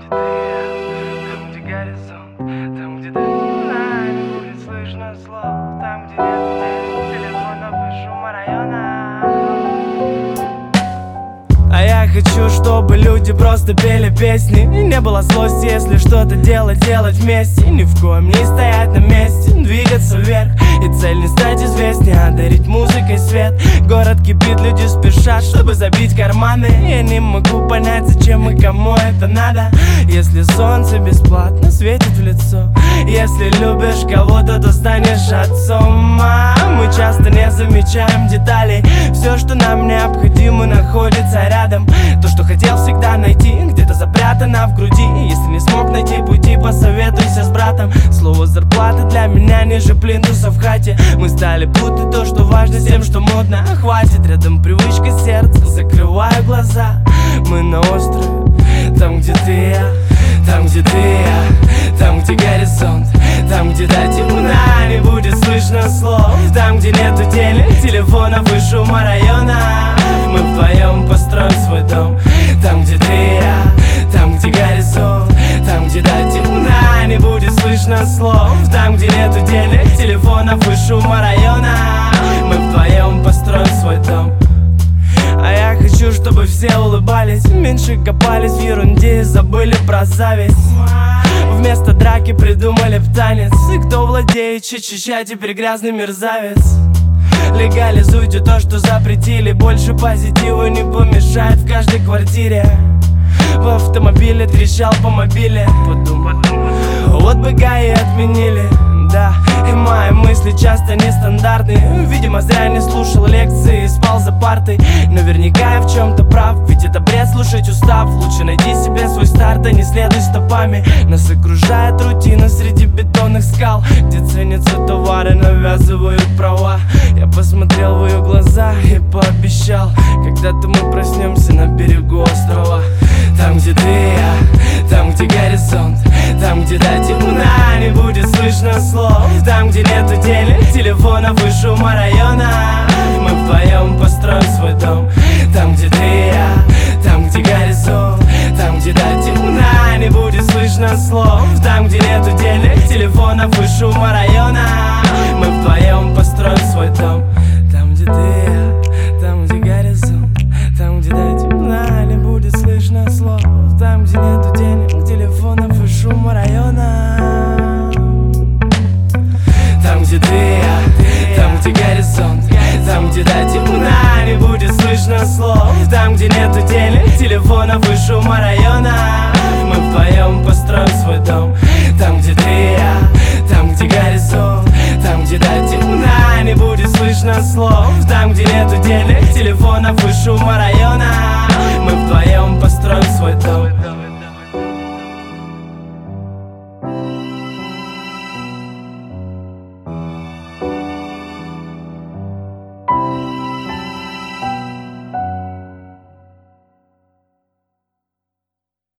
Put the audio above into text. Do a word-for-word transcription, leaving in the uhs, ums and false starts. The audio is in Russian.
Там, где горизонт, там, где дальше не будет слышно слов, там, где нет телефонов и шума района. А я хочу, чтобы люди просто пели песни, и не было злости, если что-то делать, делать вместе. Ни в коем не стоять на месте, двигаться вверх. И цель не стать известнее, а дарить музыкой свет. Город кипит, люди спешат, чтобы забить карманы. Я не могу понять, зачем и кому это надо. Если солнце бесплатно светит в лицо, если любишь кого-то, то станешь отцом. А мы часто не замечаем деталей. Все, что нам необходимо, находится рядом. То, что хотел всегда найти, где-то запрятано в груди. Если не смог найти пути, посоветуйся с братом. Слово зарплата для меня ниже плинтуса в хате. Мы стали путать то, что важно, с тем, что модно. Хватит, рядом привычка сердца, закрываю глаза. Мы на острове, там, где ты и я, там, где ты и я, там, где горизонт, там, где до темна не будет слышно слов, там, где нету денег, телефонов и шума района. Мы вдвоем построим свой дом, там, где ты и я, там, где горизонт, там, где до темна не будет слышно слов, там, где нету денег, телефонов и шума района. Мы вдвоем построим свой дом. А я хочу, чтобы все улыбались, меньше копались в ерунде и забыли про зависть. Вместо драки придумали б танец. И кто владеет ча-ча-ча, теперь грязный мерзавец. Легализуйте то, что запретили. Больше позитива не помешает в каждой квартире. В автомобиле трещал по мобиле. Подумай, вот бы ГАИ отменили. Да, и мои мысли часто нестандартные. Видимо, зря не слушал лекции и спал за партой. Наверняка я в чем-то прав, ведь это бред слушать устав. Лучше найди себе свой старт, а не следуй стопами. Нас окружает рутина среди бетонных скал, где ценятся товары, навязывают права. Я посмотрел в ее глаза и пообещал, когда-то мы проснемся на берегу острова. Там, где ты и я, там, где горизонт, там, где до темна не будет слышно слов, там, где нету денег, телефонов и шума района. Мы вдвоем построим свой дом, там, где ты и я, там, где горизонт, там, где до темна не будет слышно слов, там, где нету денег, телефонов и шума района. Мы вдвоем построим свой дом, там, где ты и я, там, где горизонт, там, где до темна не будет слышно слов, там, где нету денег, телефонов и шума района. Там, где ты и я, там, где горизонт, там, где до темна не будет слышно слов, там, где нету денег, телефонов и шума района. Мы вдвоем построим свой дом, там, где ты и я, там, где горизонт, там, где до темна не будет слышно слов, там, где нету денег, телефонов и шума района.